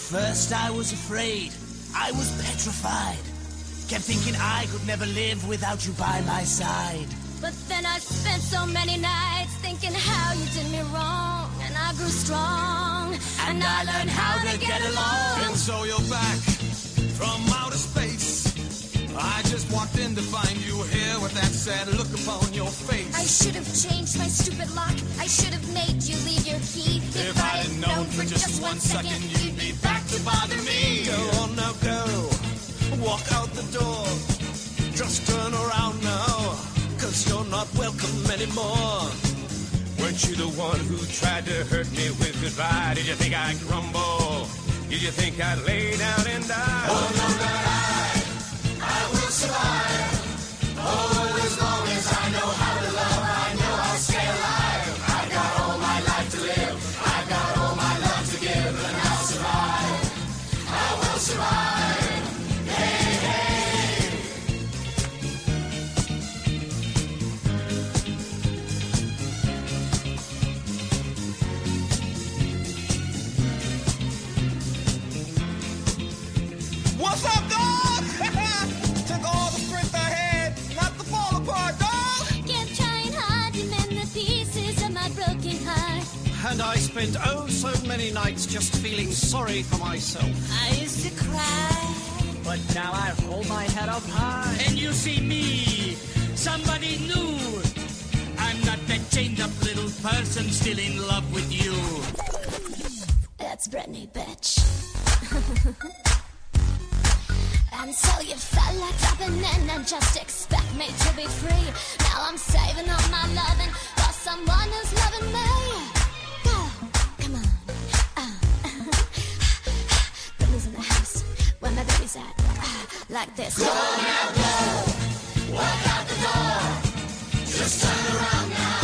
First I was afraid, I was petrified. Kept thinking I could never live without you by my side. But then I spent so many nights thinking how you did me wrong. And I grew strong, and I learned how to get along. And so you're back from outer space. I just walked in to find you here with that sad look upon your face. I should have changed my stupid lock. I should have made you leave your key. If I had known for just 1 second you'd be back to bother me. Go on now, go. Walk out the door. Just turn around now, 'cause you're not welcome anymore. Weren't you the one who tried to hurt me with goodbye? Did you think I'd crumble? Did you think I'd lay down and die? Oh, no, not I will survive. Oh, as long as I know how to love, I know I'll stay alive. I got all my life to live. I got all my love to give, and I'll survive. I will survive. Hey, hey. What's up, dog? Took all the strength I had not to fall apart, dog. Kept trying hard to mend the pieces of my broken heart. And I spent oh so many nights just feeling sorry for myself. I used to cry, But now I hold my head up high. and you see me, somebody new. I'm not that chained up little person still in love with you. That's Brittany, bitch. And so you felt like dropping in and just expect me to be free. Now I'm saving all my loving for someone who's loving me. Go, come on. Brittany's in the house, where my baby's at. Like this. Go now, go. Walk out the door. Just turn around now.